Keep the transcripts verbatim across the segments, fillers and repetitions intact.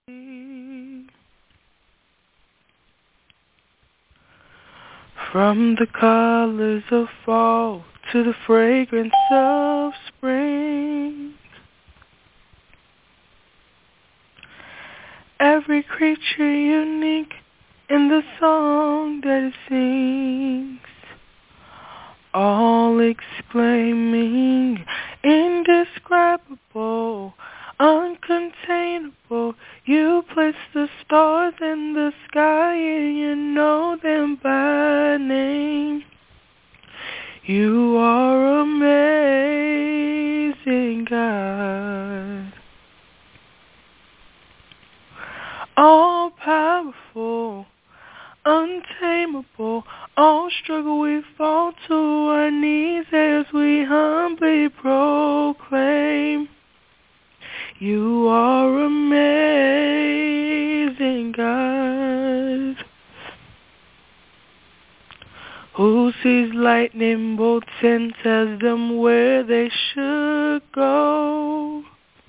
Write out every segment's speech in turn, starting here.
From the colors of fall to the fragrance of spring, every creature unique in the song that it sings, all exclaiming, indescribable, uncontainable. You place the stars in the sky and you know them by name. You are amazing, God. All powerful, untamable, all struggle we fall to our knees as we humbly proclaim. You are amazing, God. Who sees lightning bolts and tells them where they should go?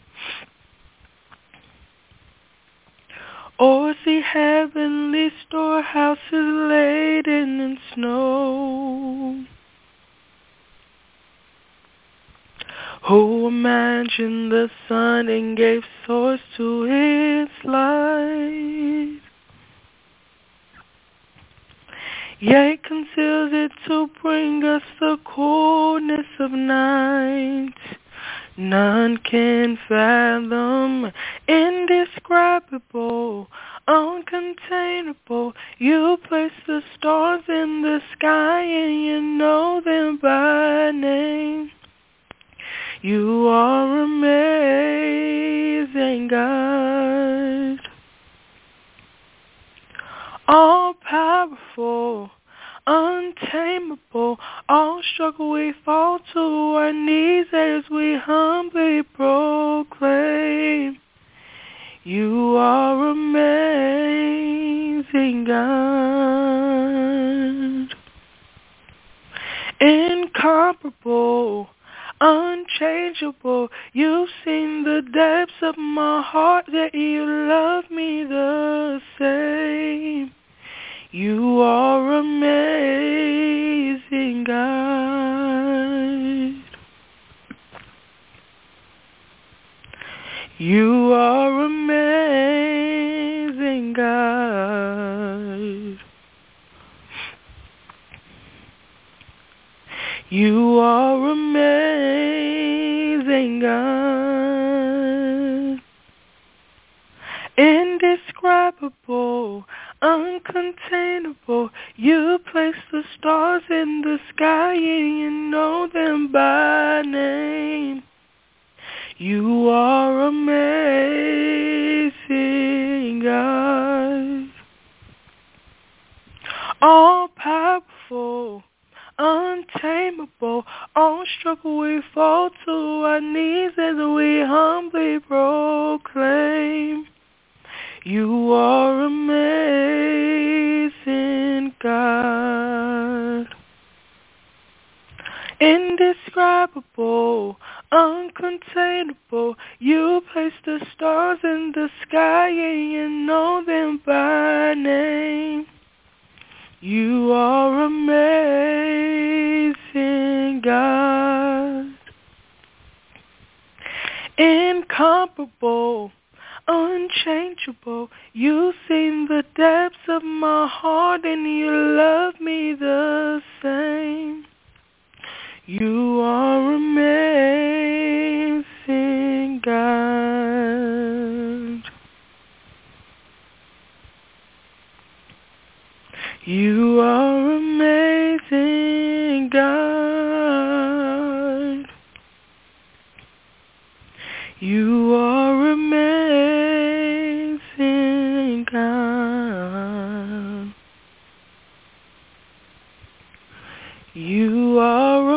Or see heavenly storehouses laden in snow? Who imagined the sun and gave source to its light, yet conceals it to bring us the coolness of night? None can fathom, indescribable, uncontainable. You place the stars in the sky and you know them by name. You are amazing, God. All powerful, untamable, all struggle we fall to our knees as we humbly proclaim. You are amazing, God. Incomparable, unchangeable, you've seen the depths of my heart, that you love me the same. You are amazing, God. You are amazing, God. You are amazing, God. Indescribable, uncontainable, you place the stars in the sky and you know them by name. You are amazing, God. All powerful, untamable, all struggle we fall to our knees as we humbly proclaim. You are amazing, God. Indescribable, uncontainable, you place the stars in the sky and you know them by name. You are amazing, God. Incomparable, unchangeable, you've seen the depths of my heart and you love me the same. You are amazing, God. You are amazing, God. You are amazing, God. You are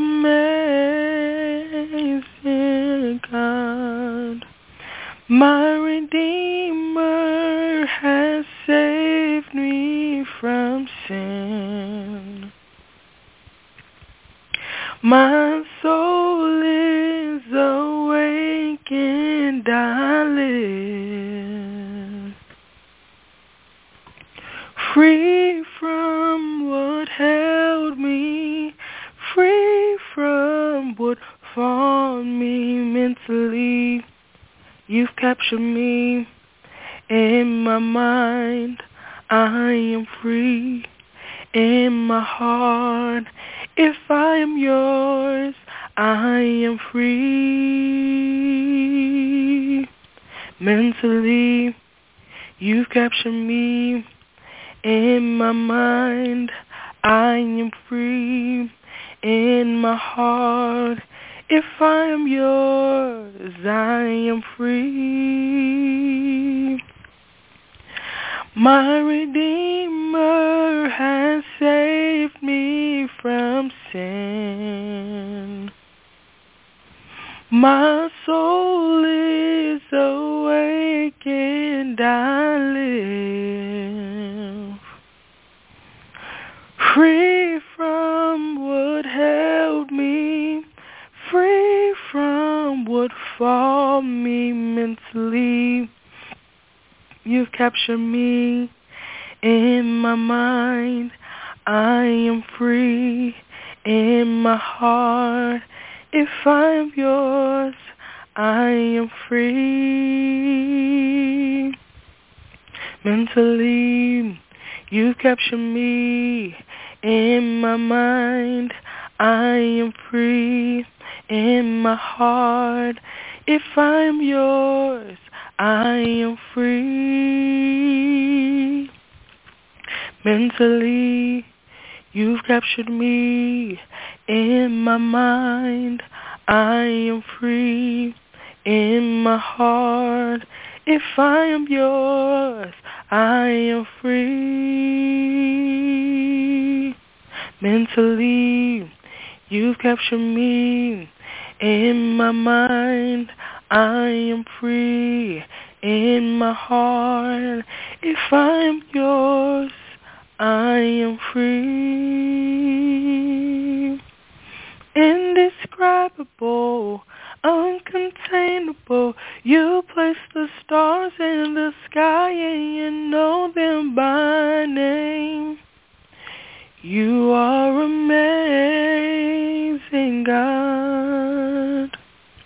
amazing, God. My Redeemer has saved me from sin. My soul is awake and I live free from what held me, free from what fought me mentally. You've captured me in my mind. I am free in my heart. If I am yours, I am free. Mentally, you've captured me in my mind. I am free in my heart. If I am yours, I am free. My Redeemer has saved me from sin. My soul is awake and I live, free from what held me, free from what fought me mentally. You've captured me in my mind. I am free in my heart. If I am yours, I am free. Mentally, you've captured me in my mind. I am free in my heart. If I am yours, I am free. Mentally, you've captured me in my mind. I am free in my heart. If I am yours, I am free. Mentally, you've captured me in my mind. I am free in my heart. If I am yours, I am free. Indescribable, uncontainable, you place the stars in the sky and you know them by name. You are amazing, God.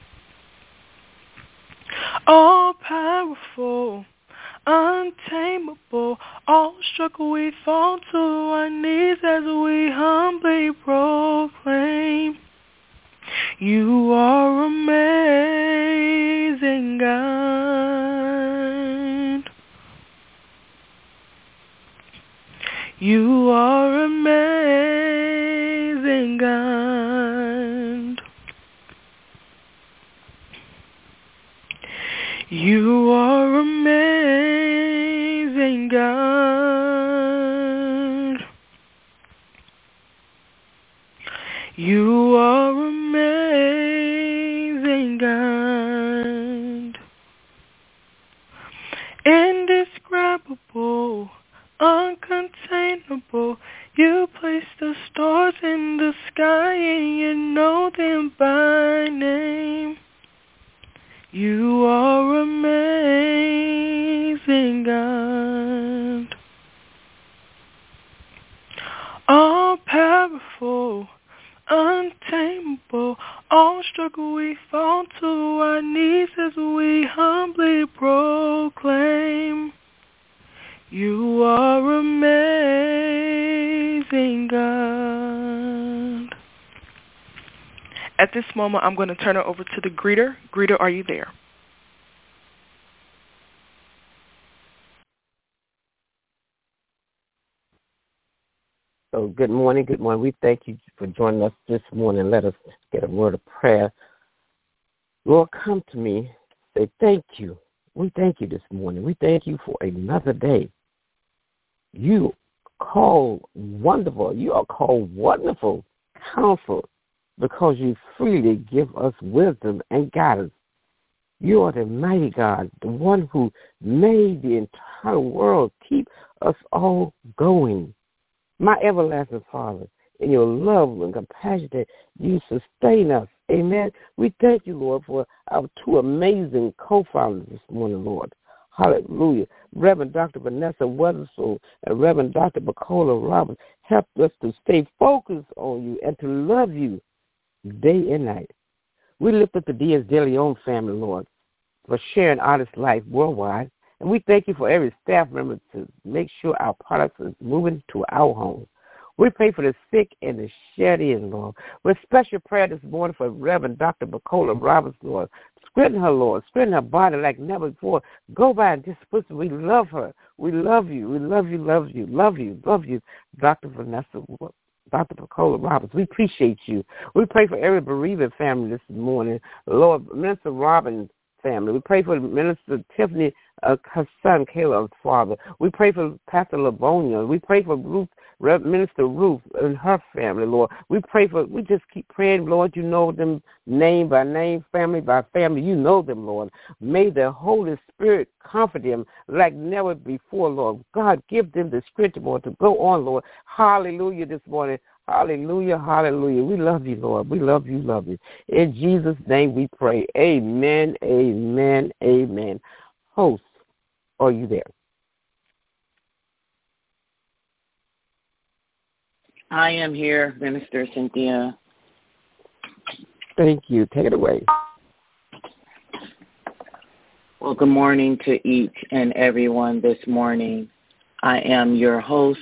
All powerful, untamable, awestruck we fall to our knees as we humbly proclaim. You are amazing, God. You are amazing, God. You are amazing, God. You are amazing, God. Indescribable, uncontainable, you place the stars in the sky and you know them by name. You are amazing, God. All powerful, untamable, awestruck we fall to our knees as we humbly proclaim. You are amazing, God. At this moment, I'm going to turn it over to the greeter. Greeter, are you there? So good morning, good morning. We thank you for joining us this morning. Let us get a word of prayer. Lord, come to me. Say thank you. We thank you this morning. We thank you for another day. You call wonderful. You are called wonderful counsel because you freely give us wisdom and guidance. You are the mighty God, the one who made the entire world. Keep us all going. My everlasting Father, in your love and compassion that you sustain us. Amen. We thank you, Lord, for our two amazing co-founders this morning, Lord. Hallelujah. Reverend Doctor Vanessa Weatherspoon and Reverend Doctor Bacola Roberts help us to stay focused on you and to love you day and night. We lift up the Diaz de Leon family, Lord, for sharing artist life worldwide. And we thank you for every staff member to make sure our products are moving to our homes. We pray for the sick and the shed in, Lord. With special prayer this morning for Reverend Doctor Bacola Roberts, Lord. Strengthen her, Lord. Strengthen her body like never before. Go by and just listen. We love her. We love you. We love you, love you, love you, love you, Doctor Vanessa, Doctor Bacola Roberts. We appreciate you. We pray for every bereaved family this morning. Lord, Minister Robin's family. We pray for Minister Tiffany, uh, her son, Caleb's father. We pray for Pastor Lavonia. We pray for Ruth, Minister Ruth and her family, Lord. We pray for, we just keep praying, Lord. You know them name by name, family by family. You know them, Lord. May the Holy Spirit comfort them like never before, Lord. God, give them the strength, Lord, to go on, Lord. Hallelujah this morning. Hallelujah, hallelujah. We love you, Lord. We love you, love you. In Jesus' name we pray. Amen, amen, amen. Host, are you there? I am here, Minister Cynthia. Thank you. Take it away. Well, good morning to each and everyone this morning. I am your host,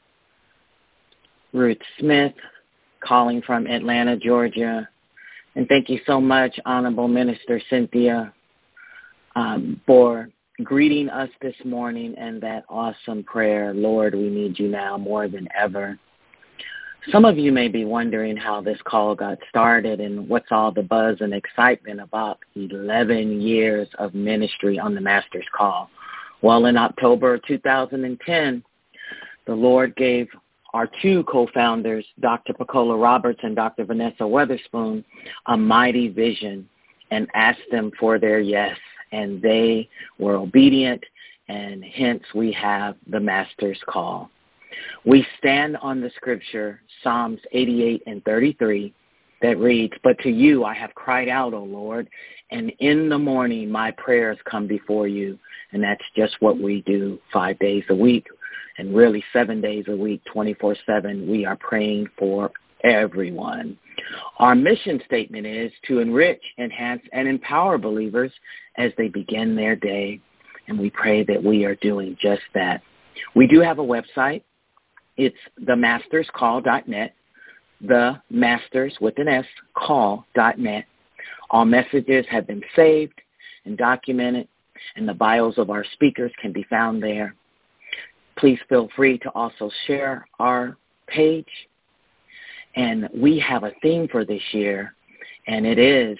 Ruth Smith, calling from Atlanta, Georgia. And thank you so much, Honorable Minister Cynthia, um, for greeting us this morning and that awesome prayer, Lord, we need you now more than ever. Some of you may be wondering how this call got started and what's all the buzz and excitement about eleven years of ministry on the Master's Call. Well, in October of two thousand ten, the Lord gave our two co-founders, Doctor Bacola Roberts and Doctor Vanessa Weatherspoon, a mighty vision and asked them for their yes, and they were obedient, and hence we have the Master's Call. We stand on the scripture, Psalms eighty-eight and thirty-three, that reads, "But to you I have cried out, O Lord, and in the morning my prayers come before you." And that's just what we do five days a week, and really seven days a week, twenty-four seven. We are praying for everyone. Our mission statement is to enrich, enhance, and empower believers as they begin their day, and we pray that we are doing just that. We do have a website. It's the masters call dot net, the masters with an S, call dot net. All messages have been saved and documented, and the bios of our speakers can be found there. Please feel free to also share our page. And we have a theme for this year, and it is,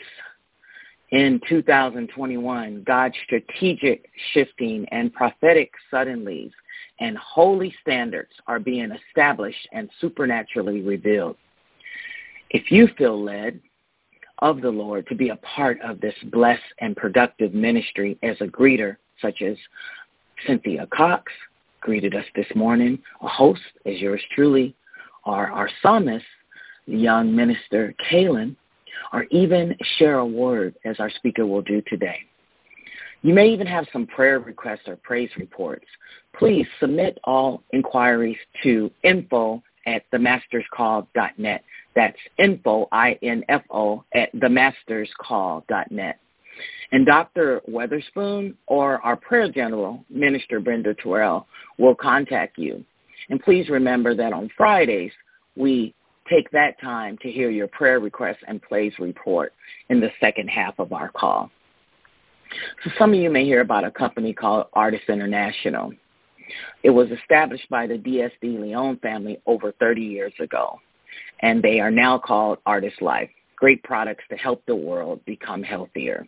in two thousand twenty-one, God's strategic shifting and prophetic suddenlies and holy standards are being established and supernaturally revealed. If you feel led of the Lord to be a part of this blessed and productive ministry as a greeter, such as Cynthia Cox greeted us this morning, a host as yours truly, or our psalmist, the young minister Kaylin, or even share a word as our speaker will do today. You may even have some prayer requests or praise reports. Please submit all inquiries to info at the masters call dot net. That's info, I N F O, at the masters call dot net. And Doctor Weatherspoon or our prayer general, Minister Brenda Terrell, will contact you. And please remember that on Fridays, we take that time to hear your prayer requests and praise report in the second half of our call. So some of you may hear about a company called Artists International. It was established by the Diaz de Leon family over thirty years ago, and they are now called Artist Life, great products to help the world become healthier.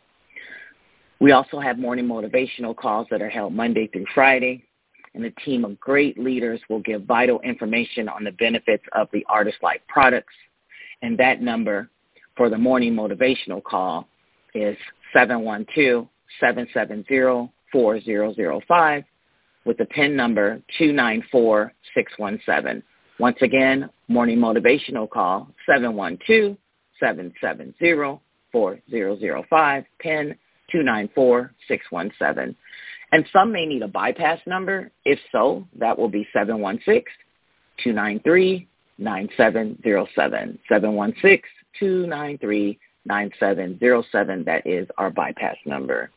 We also have morning motivational calls that are held Monday through Friday, and a team of great leaders will give vital information on the benefits of the Artist Life products, and that number for the morning motivational call is seven one two, seven seven zero, four zero zero five with the PIN number two nine four six one seven. Once again, morning motivational call seven one two, seven seven zero, four zero zero five, PIN two nine four six one seven. And some may need a bypass number. If so, that will be seven one six, two nine three, nine seven zero seven. seven one six, two nine three, nine seven zero seven. That is our bypass number.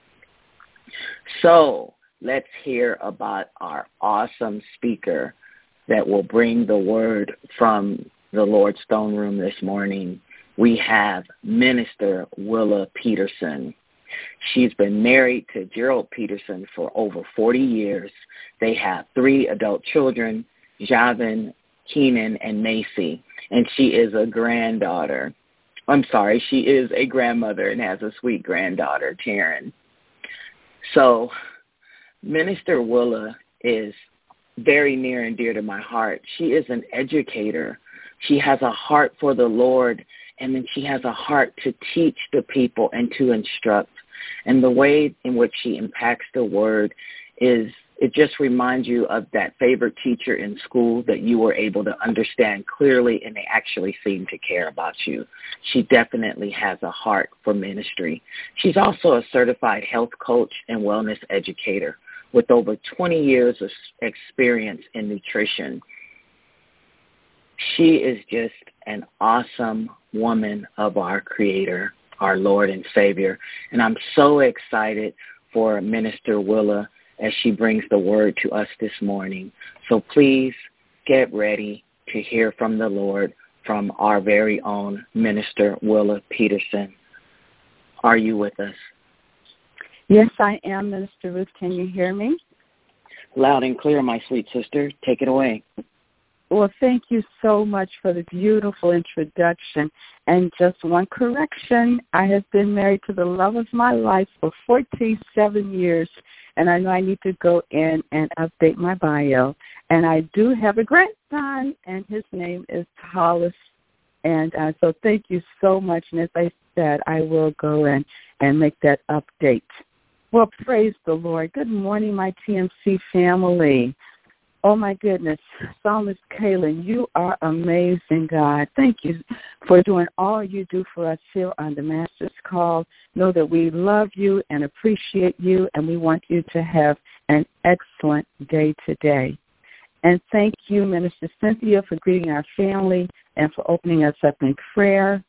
So let's hear about our awesome speaker that will bring the word from the Lord's throne room this morning. We have Minister Willa Peterson. She's been married to Gerald Peterson for over forty years. They have three adult children, Javin, Keenan, and Macy, and she is a granddaughter. I'm sorry, she is a grandmother and has a sweet granddaughter, Taryn. So Minister Willa is very near and dear to my heart. She is an educator. She has a heart for the Lord, and then she has a heart to teach the people and to instruct. And the way in which she impacts the word is, it just reminds you of that favorite teacher in school that you were able to understand clearly and they actually seem to care about you. She definitely has a heart for ministry. She's also a certified health coach and wellness educator with over twenty years of experience in nutrition. She is just an awesome woman of our Creator, our Lord and Savior. And I'm so excited for Minister Willa as she brings the word to us this morning. So please get ready to hear from the Lord from our very own Minister Willa Peterson. Are you with us? Yes, I am, Minister Ruth. Can you hear me? Loud and clear, my sweet sister. Take it away. Well, thank you so much for the beautiful introduction. And just one correction, I have been married to the love of my life for forty-seven years, and I know I need to go in and update my bio. And I do have a grandson, and his name is Hollis. And uh, so thank you so much. And as I said, I will go in and make that update. Well, praise the Lord. Good morning, my T M C family. Oh, my goodness. Psalmist Kaylin, you are amazing, God. Thank you for doing all you do for us here on the Master's Call. Know that we love you and appreciate you, and we want you to have an excellent day today. And thank you, Minister Cynthia, for greeting our family and for opening us up in prayer.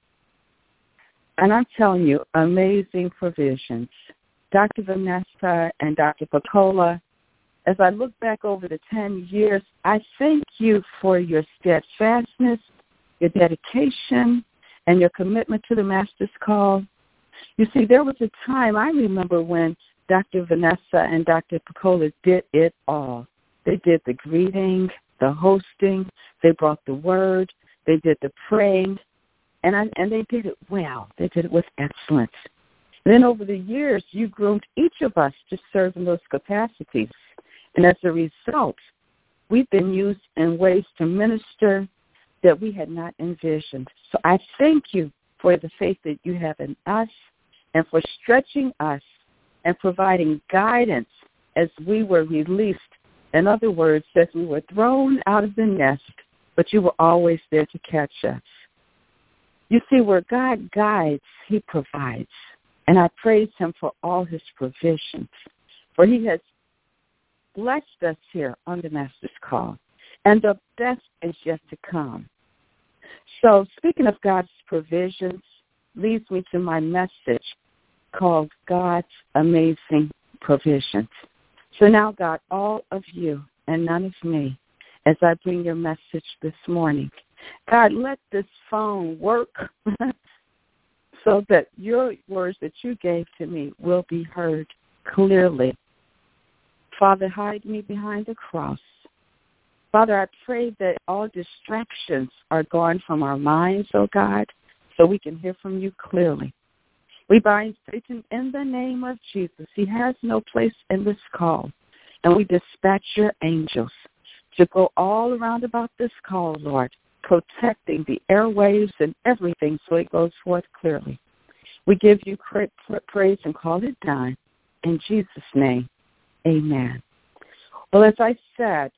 And I'm telling you, amazing provisions. Doctor Vanessa and Doctor Picola, as I look back over the ten years, I thank you for your steadfastness, your dedication, and your commitment to the Master's Call. You see, there was a time I remember when Doctor Vanessa and Doctor Picola did it all. They did the greeting, the hosting, they brought the word, they did the praying, and I, and they did it well. They did it with excellence. And then over the years, you groomed each of us to serve in those capacities. And as a result, we've been used in ways to minister that we had not envisioned. So I thank you for the faith that you have in us and for stretching us and providing guidance as we were released. In other words, as we were thrown out of the nest, but you were always there to catch us. You see, where God guides, he provides. And I praise him for all his provisions, for he has blessed us here on the Master's Call, and the best is yet to come. So speaking of God's provisions leads me to my message called God's Amazing Provisions. So now, God, all of you and none of me, as I bring your message this morning, God, let this phone work so that your words that you gave to me will be heard clearly. Father, hide me behind the cross. Father, I pray that all distractions are gone from our minds, oh God, so we can hear from you clearly. We bind Satan in the name of Jesus. He has no place in this call. And we dispatch your angels to go all around about this call, Lord, protecting the airwaves and everything so it goes forth clearly. We give you praise and call it done. In Jesus' name, amen. Well, as I said,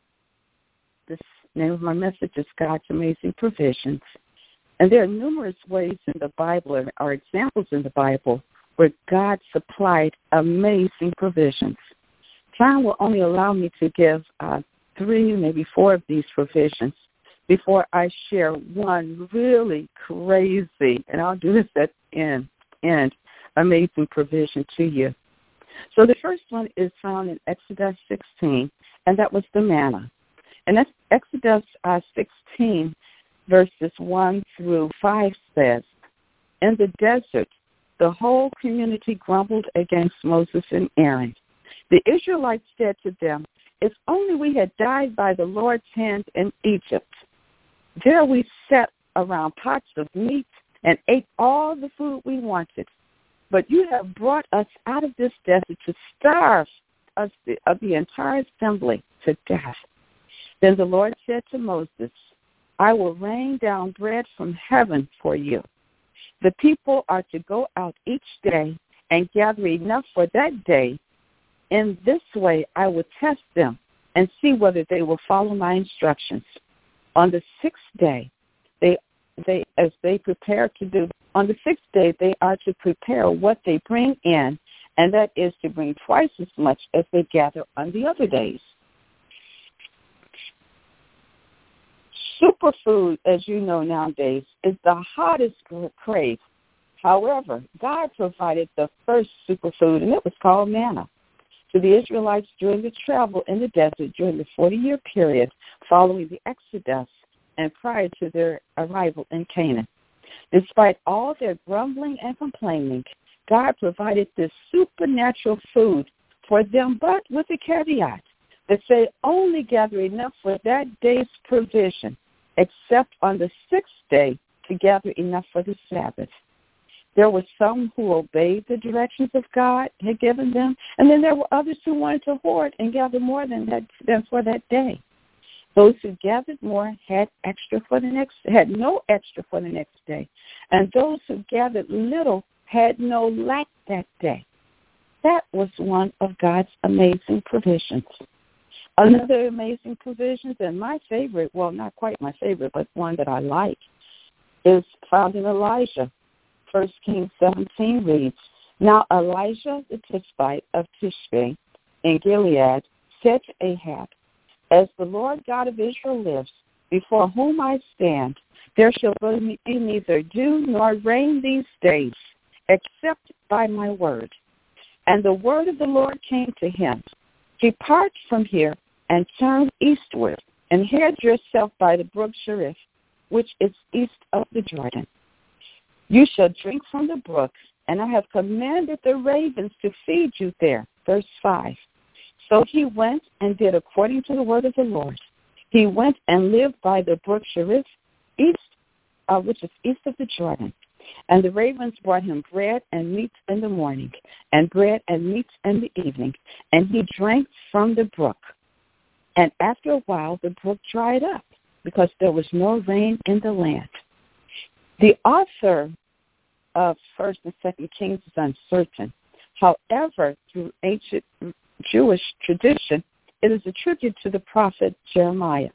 the name of my message is God's Amazing Provisions. And there are numerous ways in the Bible or examples in the Bible where God supplied amazing provisions. time will only allow me to give uh, three, maybe four of these provisions before I share one really crazy, and I'll do this at the end, end, amazing provision to you. So the first one is found in Exodus sixteen, and that was the manna. And that's Exodus uh, sixteen, verses one through five says, in the desert, the whole community grumbled against Moses and Aaron. The Israelites said to them, if only we had died by the Lord's hand in Egypt. There we sat around pots of meat and ate all the food we wanted. But you have brought us out of this desert to starve us the, of the entire assembly to death. Then the Lord said to Moses, I will rain down bread from heaven for you. The people are to go out each day and gather enough for that day. In this way I will test them and see whether they will follow my instructions. On the sixth day, they, they as they prepare to do, on the sixth day they are to prepare what they bring in, and that is to bring twice as much as they gather on the other days. Superfood, as you know nowadays, is the hottest crave. However, God provided the first superfood, and it was called manna, to the Israelites during the travel in the desert during the forty-year period following the Exodus and prior to their arrival in Canaan. Despite all their grumbling and complaining, God provided this supernatural food for them, but with a caveat that they only gather enough for that day's provision, except on the sixth day to gather enough for the Sabbath. There were some who obeyed the directions of God had given them, and then there were others who wanted to hoard and gather more than that than for that day. Those who gathered more had extra for the next had no extra for the next day, and those who gathered little had no lack that day. That was one of God's amazing provisions. Another amazing provision, and my favorite, well, not quite my favorite, but one that I like, is found in Elijah. First Kings seventeen reads, Now Elijah the Tishbite of Tishbe in Gilead said to Ahab, As the Lord God of Israel lives, before whom I stand, there shall be neither dew nor rain these days, except by my word. And the word of the Lord came to him, Depart from here and turn eastward, and hide yourself by the brook Cherith, which is east of the Jordan. You shall drink from the brook, and I have commanded the ravens to feed you there. Verse five. So he went and did according to the word of the Lord. He went and lived by the brook Cherith, east, uh, which is east of the Jordan. And the ravens brought him bread and meat in the morning, and bread and meat in the evening, and he drank from the brook. And after a while, the brook dried up, because there was no rain in the land. The author of First and Second Kings is uncertain. However, through ancient Jewish tradition, it is attributed to the prophet Jeremiah.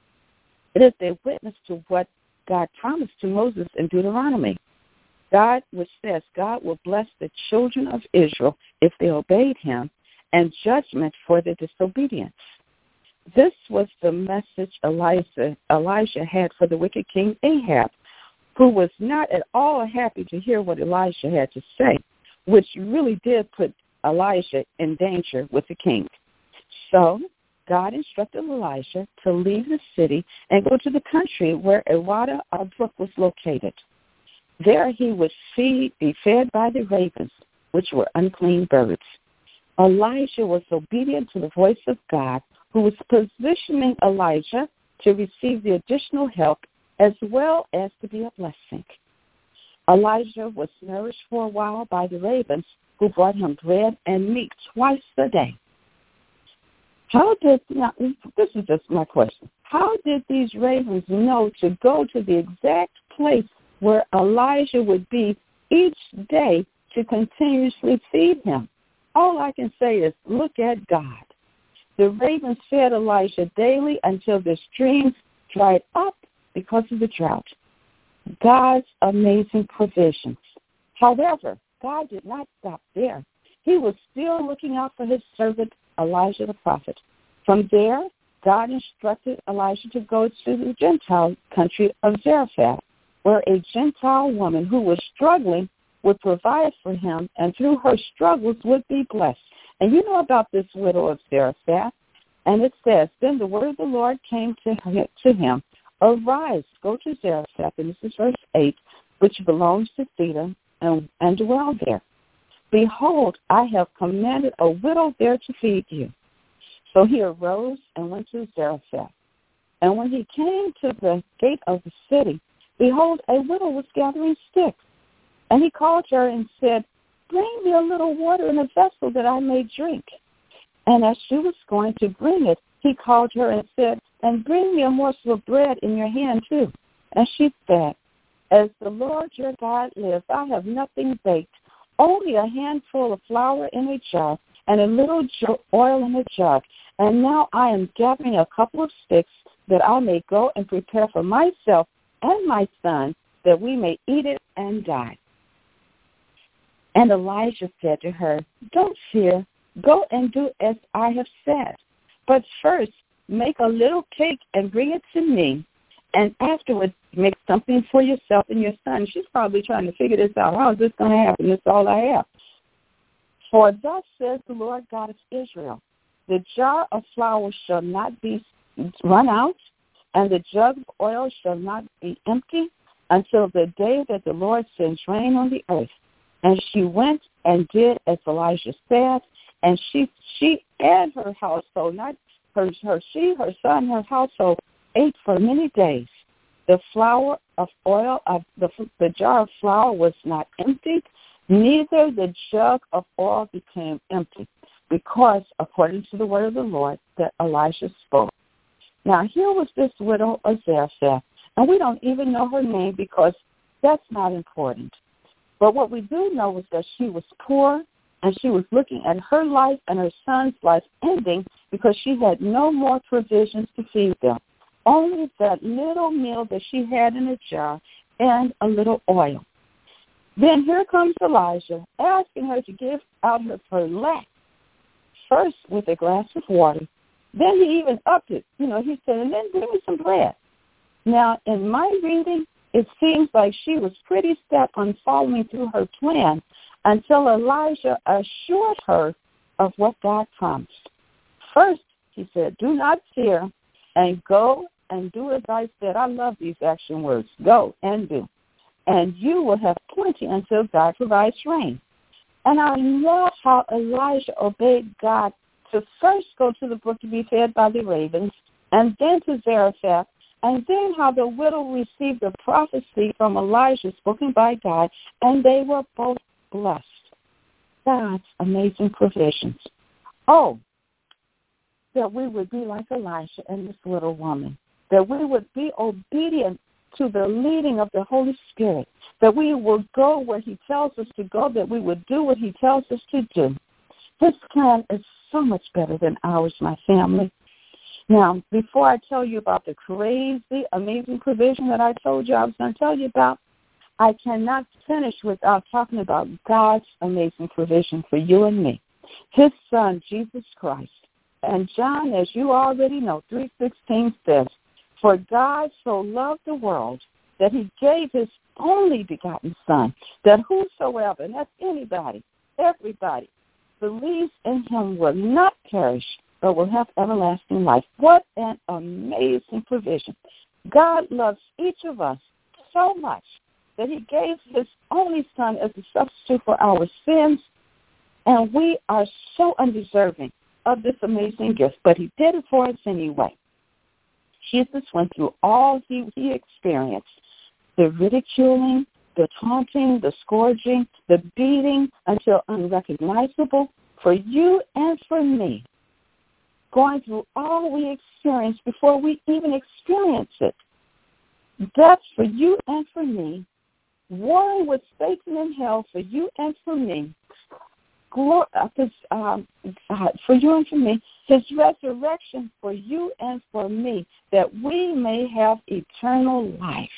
It is a witness to what God promised to Moses in Deuteronomy. God, which says God will bless the children of Israel if they obeyed him, and judgment for their disobedience. This was the message Elijah, Elijah had for the wicked king Ahab, who was not at all happy to hear what Elijah had to say, which really did put Elijah in danger with the king. So God instructed Elijah to leave the city and go to the country where a water or brook was located. There he would feed, be fed by the ravens, which were unclean birds. Elijah was obedient to the voice of God, who was positioning Elijah to receive the additional help as well as to be a blessing. Elijah was nourished for a while by the ravens, who brought him bread and meat twice a day. How did, now, this is just my question, how did these ravens know to go to the exact place where Elijah would be each day to continuously feed him? All I can say is, look at God. The ravens fed Elijah daily until the streams dried up because of the drought. God's amazing provisions. However, God did not stop there. He was still looking out for his servant Elijah the prophet. From there, God instructed Elijah to go to the Gentile country of Zarephath, where a Gentile woman who was struggling would provide for him, and through her struggles would be blessed. And you know about this widow of Zarephath, and it says, then the word of the Lord came to him, arise, go to Zarephath, and this is verse eight, which belongs to Sidon, and, and dwell there. Behold, I have commanded a widow there to feed you. So he arose and went to Zarephath. And when he came to the gate of the city, behold, a widow was gathering sticks. And he called her and said, bring me a little water in a vessel that I may drink. And as she was going to bring it, he called her and said, and bring me a morsel of bread in your hand too. And she said, as the Lord your God lives, I have nothing baked, only a handful of flour in a jar and a little oil in a jug. And now I am gathering a couple of sticks that I may go and prepare for myself and my son, that we may eat it and die. And Elijah said to her, don't fear, go and do as I have said. But first, make a little cake and bring it to me, and afterwards make something for yourself and your son. She's probably trying to figure this out. How is this going to happen? This is all I have. For thus says the Lord God of Israel, the jar of flour shall not be run out, and the jug of oil shall not be empty until the day that the Lord sends rain on the earth. And she went and did as Elijah said, and she she and her household, not her, her she, her son, her household, ate for many days. The flour of oil of the the jar of flour was not emptied, neither the jug of oil became empty, because according to the word of the Lord that Elijah spoke. Now here was this widow of Zarephath, and we don't even know her name because that's not important. But what we do know is that she was poor, and she was looking at her life and her son's life ending because she had no more provisions to feed them, only that little meal that she had in a jar and a little oil. Then here comes Elijah asking her to give out of her lack, first with a glass of water. Then he even upped it. You know, he said, and then bring me some bread. Now, in my reading, it seems like she was pretty set on following through her plan until Elijah assured her of what God promised. First, he said, do not fear, and go and do as I said. I love these action words. Go and do. And you will have plenty until God provides rain. And I love how Elijah obeyed God to first go to the brook to be fed by the ravens, and then to Zarephath, and then how the widow received a prophecy from Elijah spoken by God, and they were both blessed. God's amazing provisions. Oh, that we would be like Elijah and this little woman, that we would be obedient to the leading of the Holy Spirit, that we will go where he tells us to go, that we would do what he tells us to do. His plan is so much better than ours, my family. Now, before I tell you about the crazy, amazing provision that I told you I was going to tell you about, I cannot finish without talking about God's amazing provision for you and me, his son, Jesus Christ. And John, as you already know, three sixteen says, for God so loved the world that he gave his only begotten son, that whosoever, and that's anybody, everybody, believes in him will not perish, but will have everlasting life. What an amazing provision. God loves each of us so much that he gave his only son as a substitute for our sins, and we are so undeserving of this amazing gift, but he did it for us anyway. Jesus went through all he, he experienced, the ridiculing, the taunting, the scourging, the beating until unrecognizable for you and for me, going through all we experienced before we even experience it. Death for you and for me, warring with Satan in hell for you and for me, Glory, um, uh, for you and for me, his resurrection for you and for me, that we may have eternal life.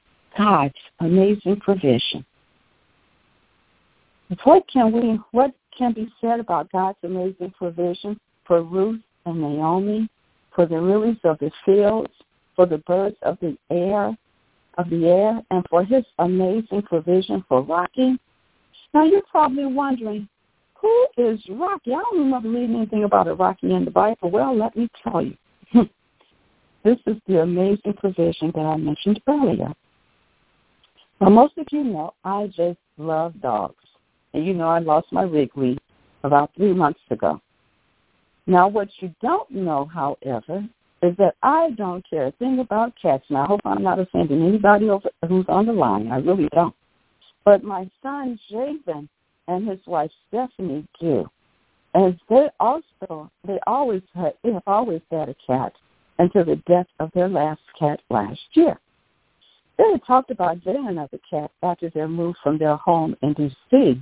God's amazing provision. What can we what can be said about God's amazing provision for Ruth and Naomi, for the lilies of the fields, for the birds of the air, of the air, and for his amazing provision for Rocky? Now, you're probably wondering, who is Rocky? I don't remember reading anything about a Rocky in the Bible. Well, let me tell you. This is the amazing provision that I mentioned earlier. Well, most of you know I just love dogs. And you know I lost my Wrigley about three months ago. Now, what you don't know, however, is that I don't care a thing about cats. Now, I hope I'm not offending anybody over, who's on the line. I really don't. But my son, Javen, and his wife, Stephanie, do. And they also, they always had, they have always had a cat until the death of their last cat last year. They had talked about getting another cat after their move from their home in D C,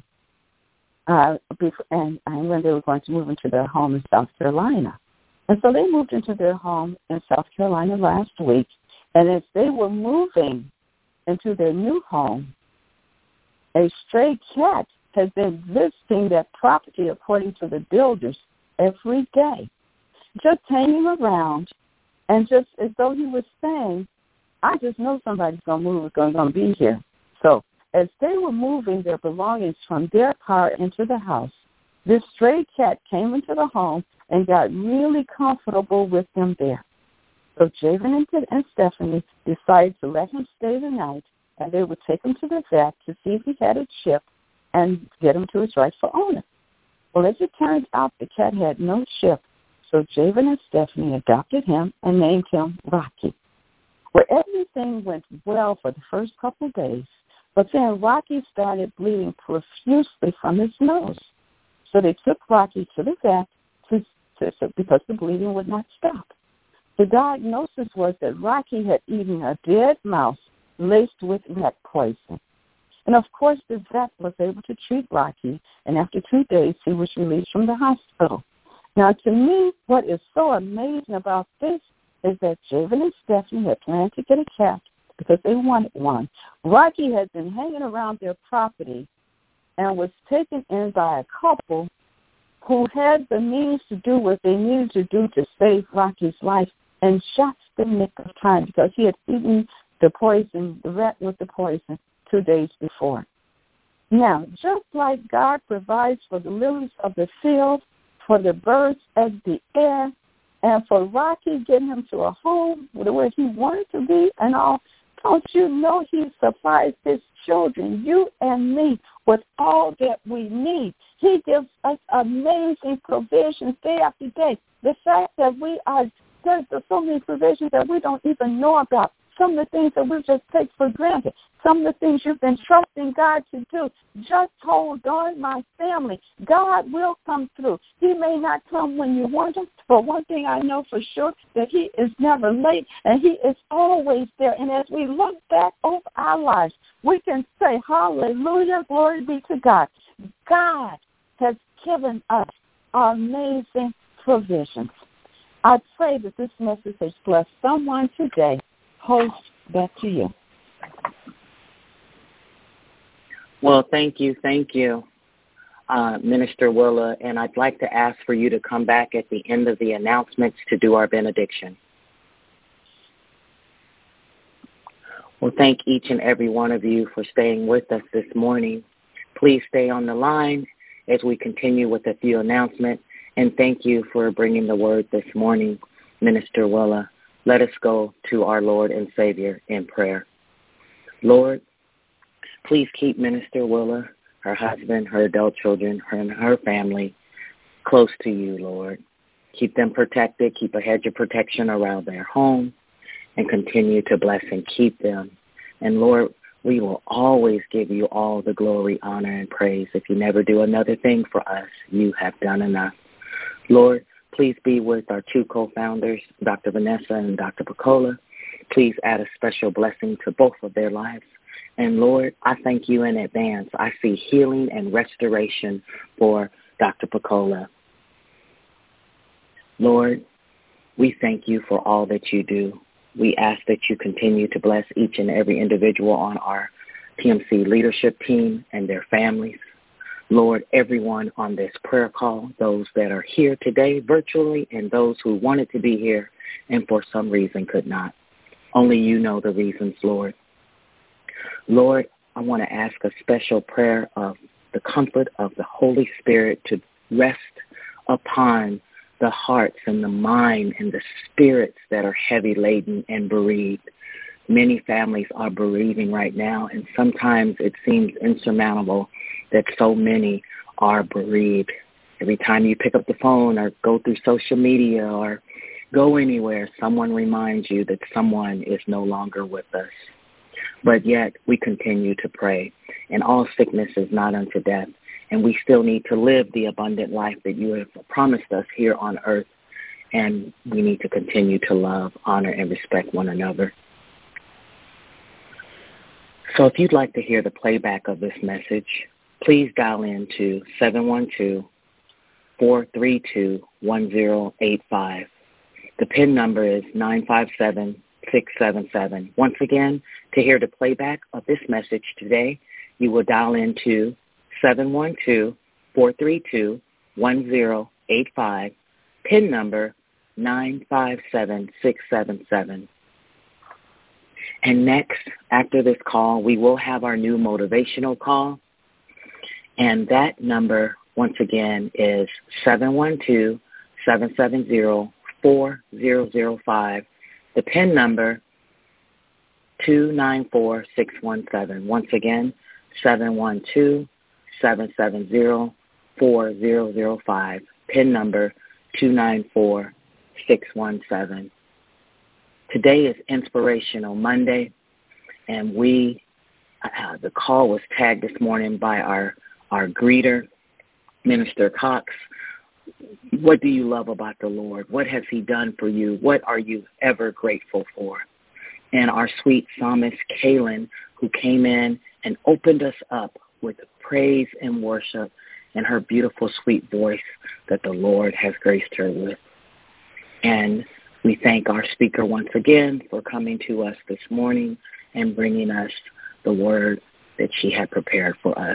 uh, and, and when they were going to move into their home in South Carolina. And so they moved into their home in South Carolina last week, and as they were moving into their new home, a stray cat has been visiting that property, according to the builders, every day, just hanging around, and just as though he was saying, I just know somebody's going to move, is going to be here. So as they were moving their belongings from their car into the house, this stray cat came into the home and got really comfortable with them there. So Javen and Stephanie decided to let him stay the night, and they would take him to the vet to see if he had a chip and get him to his rightful owner. Well, as it turned out, the cat had no chip, so Javen and Stephanie adopted him and named him Rocky. Well, everything went well for the first couple of days, but then Rocky started bleeding profusely from his nose. So they took Rocky to the vet to, to, to, because the bleeding would not stop. The diagnosis was that Rocky had eaten a dead mouse laced with rat poison. And, of course, the vet was able to treat Rocky, and after two days he was released from the hospital. Now, to me, what is so amazing about this is that Javen and Stephanie had planned to get a cat because they wanted one. Rocky had been hanging around their property and was taken in by a couple who had the means to do what they needed to do to save Rocky's life in just the nick of time because he had eaten the poison, the rat with the poison, two days before. Now, just like God provides for the lilies of the field, for the birds of the air, and for Rocky getting him to a home where he wanted to be and all, don't you know he supplies his children, you and me, with all that we need. He gives us amazing provisions day after day. The fact that we are, there's so many provisions that we don't even know about. Some of the things that we just take for granted. Some of the things you've been trusting God to do. Just hold on, my family. God will come through. He may not come when you want him, but one thing I know for sure, that he is never late, and he is always there. And as we look back over our lives, we can say, hallelujah, glory be to God. God has given us amazing provisions. I pray that this message has blessed someone today. Host, back to you. Well, thank you, thank you, uh, Minister Willa, and I'd like to ask for you to come back at the end of the announcements to do our benediction. Well, thank each and every one of you for staying with us this morning. Please stay on the line as we continue with a few announcements, and thank you for bringing the word this morning, Minister Willa. Let us go to our Lord and Savior in prayer. Lord, please keep Minister Willa, her husband, her adult children, her and her family close to you, Lord. Keep them protected. Keep a hedge of protection around their home and continue to bless and keep them. And, Lord, we will always give you all the glory, honor, and praise. If you never do another thing for us, you have done enough. Lord, please be with our two co-founders, Doctor Vanessa and Doctor Picola. Please add a special blessing to both of their lives. And, Lord, I thank you in advance. I see healing and restoration for Doctor Picola. Lord, we thank you for all that you do. We ask that you continue to bless each and every individual on our T M C leadership team and their families. Lord, everyone on this prayer call, those that are here today virtually and those who wanted to be here and for some reason could not. Only you know the reasons, Lord. Lord, I want to ask a special prayer of the comfort of the Holy Spirit to rest upon the hearts and the mind and the spirits that are heavy laden and bereaved. Many families are bereaving right now, and sometimes it seems insurmountable that so many are bereaved. Every time you pick up the phone or go through social media or go anywhere, someone reminds you that someone is no longer with us. But yet we continue to pray, and all sickness is not unto death, and we still need to live the abundant life that you have promised us here on earth, and we need to continue to love, honor, and respect one another. So if you'd like to hear the playback of this message, please dial in to seven one two, four three two, one zero eight five. The PIN number is nine five seven, six seven seven. Once again, to hear the playback of this message today, you will dial in to seven one two, four three two, one zero eight five. PIN number nine five seven, six seven seven. And next, after this call, we will have our new motivational call. And that number, once again, is seven one two, seven seven zero, four zero zero five. The PIN number, two nine four six one seven. Once again, seven one two, seven seven zero, four zero zero five. PIN number, two nine four six one seven. Today is Inspirational Monday, and we, uh, the call was tagged this morning by our Our greeter, Minister Cox. What do you love about the Lord? What has he done for you? What are you ever grateful for? And our sweet psalmist, Kaylin, who came in and opened us up with praise and worship and her beautiful, sweet voice that the Lord has graced her with. And we thank our speaker once again for coming to us this morning and bringing us the word that she had prepared for us.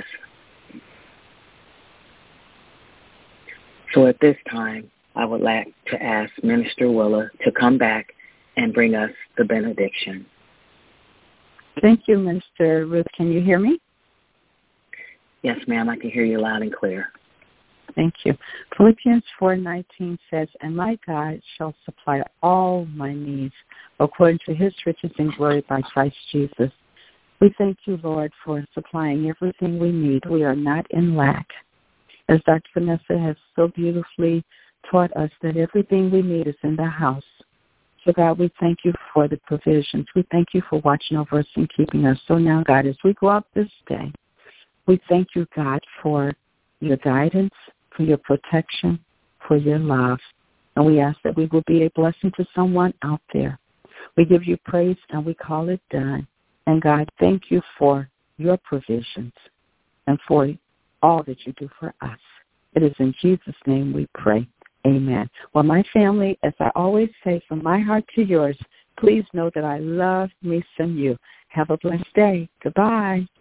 So at this time, I would like to ask Minister Willa to come back and bring us the benediction. Thank you, Minister Ruth. Can you hear me? Yes, ma'am. I can hear you loud and clear. Thank you. Philippians four nineteen says, "And my God shall supply all my needs according to his riches and glory by Christ Jesus." We thank you, Lord, for supplying everything we need. We are not in lack. As Doctor Vanessa has so beautifully taught us that everything we need is in the house. So, God, we thank you for the provisions. We thank you for watching over us and keeping us. So now, God, as we go out this day, we thank you, God, for your guidance, for your protection, for your love. And we ask that we will be a blessing to someone out there. We give you praise and we call it done. And, God, thank you for your provisions and for all that you do for us. It is in Jesus' name we pray. Amen. Well, my family, as I always say, from my heart to yours, please know that I love me some you. Have a blessed day. Goodbye.